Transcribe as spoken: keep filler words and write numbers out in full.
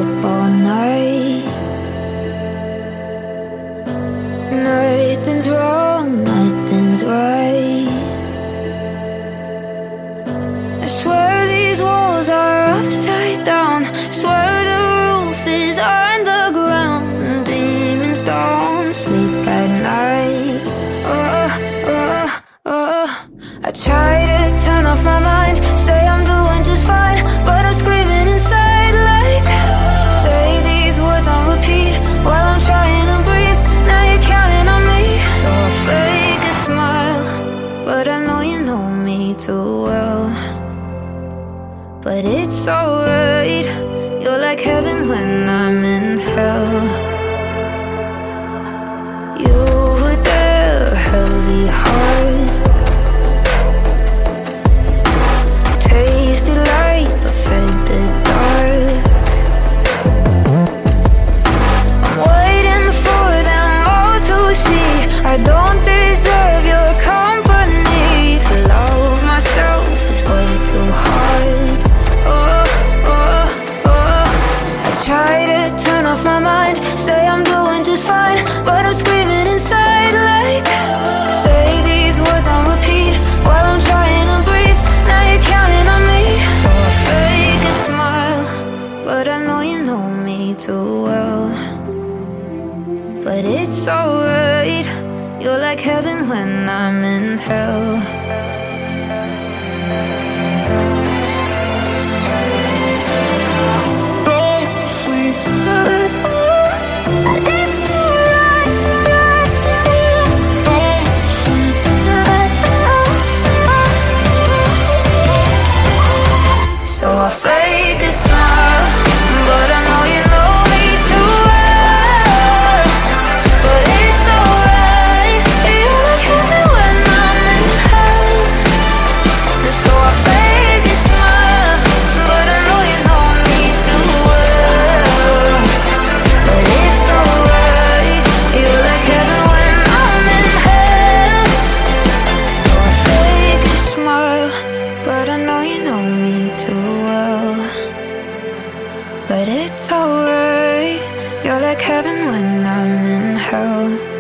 up all night. Nothing's wrong, nothing's right. I swear these walls are upside down. Swear the roof is underground. Demons don't sleep at night. Oh, oh, oh. I try to turn off my mind, say I'm doing just fine, but I'm screaming inside like, say these words on repeat while I'm trying to breathe. Now you're counting on me, so I fake a smile, but I know you know me too well. But it's alright, you're like heaven when I'm in hell. You were there, heavy heart, tasted light but fed the dark. I'm waiting for them all to see I don't deserve your company. To love myself is way too hard. Oh, oh, oh. I try to turn off my mind, say I'm doing just fine, but I'm screaming inside like, say these words on repeat while I'm trying to breathe. Now you're counting on me, so I fake a smile, but I know you know me too well. But it's alright, you're like heaven when I'm in hell. Don't sleep. It's alright. Don't sleep. So I fake a smile, but I know you know me too well. But it's alright, you look at me when I'm in hell. And so I fake a smile, but I know you know me too well. But it's alright, you like heaven when I'm in hell. So I fake a smile, but I know you know me too well. But it's alright, you're like heaven when I'm in hell.